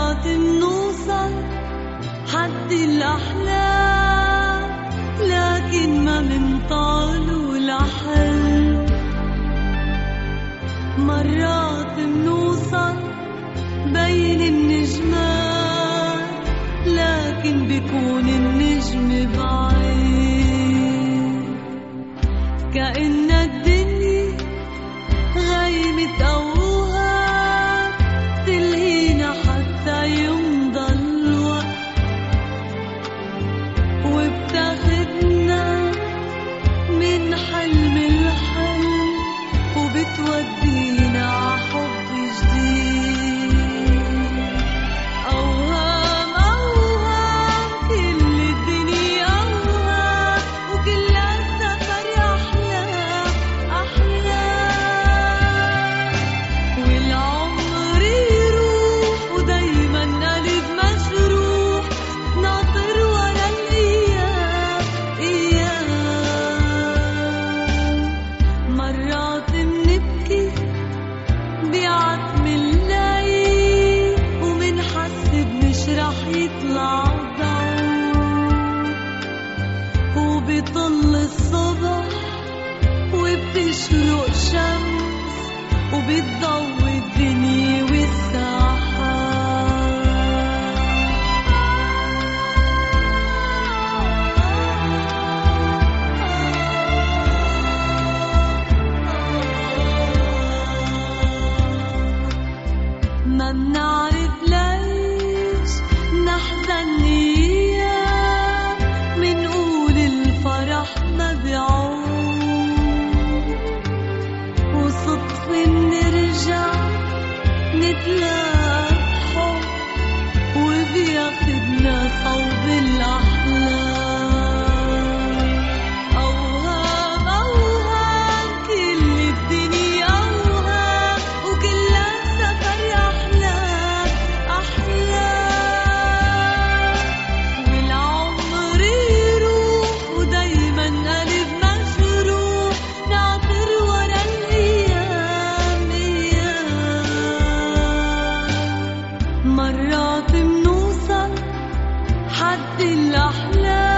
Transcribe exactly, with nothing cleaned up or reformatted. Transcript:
مرات منوصل حد الأحلام لكن ما منطالوا لحل. مرات منوصل بين النجمات لكن بيكون النجم بعيد. كأن الدنيا غيمة أوهام تلهينا حتى يمضى الوقت، وبتاخدنا من حلم الحلم وبتودينا عحب جديد. أوهام أوهام كل الدنيا أوهام وكل السفر أحلام أحلام. والعمر يروح ودايما قلب مجروح ناطر ورا الأيام أيام. مرات منبكي بعتم الليل ومنحسب مش رح يطلع ضوء، وبيطل الصبح وبتشرق شمس وبتضوي الدنيا والساحات. ما منعرف ليش نحزن أيام منقول الفرح ما بيعود، وصدفة منرجع نتلاقى بحب وبياخدنا صوب الأحلام. أوهام أوهام كل الدنيا أوهام وكل السفر أحلام أحلام. والعمر يروح ودايما قلب مجروح ناطر ورا الأيام أيام. مرات منوصل حد الأحلام